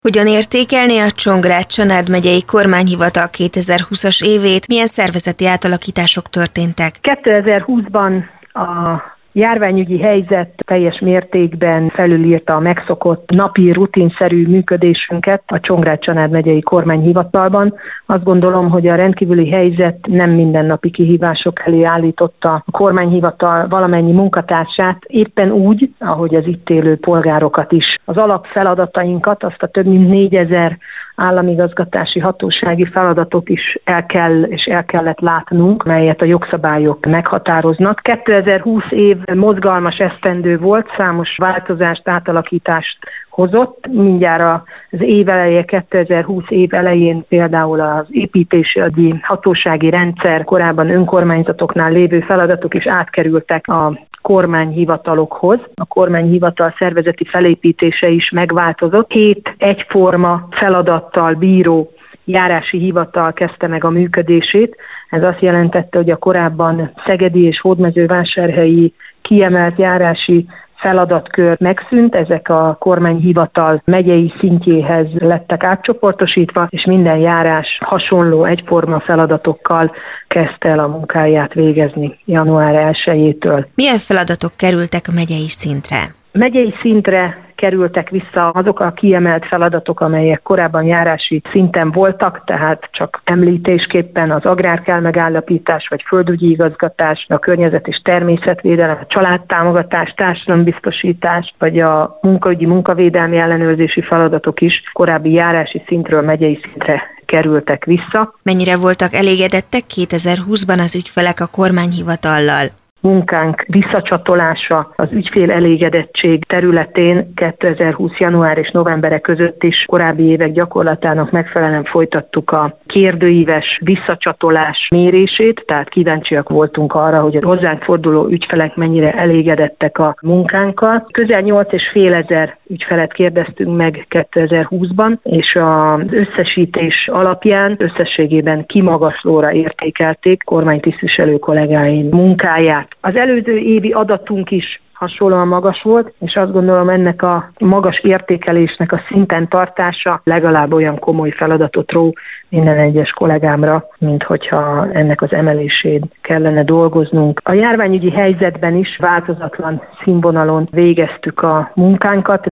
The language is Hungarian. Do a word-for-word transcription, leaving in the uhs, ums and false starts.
Hogyan értékelné a Csongrád-Csanád megyei kormányhivatal kétezer-húszas évét, milyen szervezeti átalakítások történtek? kétezer-húszban a járványügyi helyzet teljes mértékben felülírta a megszokott napi rutinszerű működésünket a Csongrád-Csanád megyei kormányhivatalban. Azt gondolom, hogy a rendkívüli helyzet nem mindennapi kihívások elé állította a kormányhivatal valamennyi munkatársát, éppen úgy, ahogy az itt élő polgárokat is. Az alapfeladatainkat, azt a több mint négyezer államigazgatási hatósági feladatot is el kell és el kellett látnunk, melyet a jogszabályok meghatároznak. kétezer-húsz év mozgalmas esztendő volt, számos változást, átalakítást hozott. Mindjárt az év eleje, kétezer-húsz év elején például az építési hatósági rendszer, korábban önkormányzatoknál lévő feladatok is átkerültek a kormányhivatalokhoz. A kormányhivatal szervezeti felépítése is megváltozott. Hét egyforma feladattal bíró járási hivatal kezdte meg a működését. Ez azt jelentette, hogy a korábban szegedi és hódmezővásárhelyi kiemelt járási feladatkör megszűnt, ezek a kormányhivatal megyei szintjéhez lettek átcsoportosítva, és minden járás hasonló egyforma feladatokkal kezdte el a munkáját végezni január elsejétől. Milyen feladatok kerültek a megyei szintre? Megyei szintre kerültek vissza azok a kiemelt feladatok, amelyek korábban járási szinten voltak, tehát csak említésképpen az agrárkelmegállapítás, vagy földügyi igazgatás, a környezet és természetvédelem, a családtámogatás, társadalombiztosítás, vagy a munkaügyi, munkavédelmi ellenőrzési feladatok is korábbi járási szintről megyei szintre kerültek vissza. Mennyire voltak elégedettek kétezer-húszban az ügyfelek a kormányhivatallal? Munkánk visszacsatolása az ügyfél elégedettség területén kétezer-húsz január és novembere között is korábbi évek gyakorlatának megfelelően folytattuk a kérdőíves visszacsatolás mérését, tehát kíváncsiak voltunk arra, hogy a hozzánk forduló ügyfelek mennyire elégedettek a munkánkkal. Közel nyolc és fél ezer ügyfelet kérdeztünk meg kétezer-húszban, és az összesítés alapján összességében kimagaslóra értékelték kormánytisztviselő kollégáim munkáját. Az előző évi adatunk is hasonlóan magas volt, és azt gondolom, ennek a magas értékelésnek a szinten tartása legalább olyan komoly feladatot ró minden egyes kollégámra, mint hogyha ennek az emelését kellene dolgoznunk. A járványügyi helyzetben is változatlan színvonalon végeztük a munkánkat.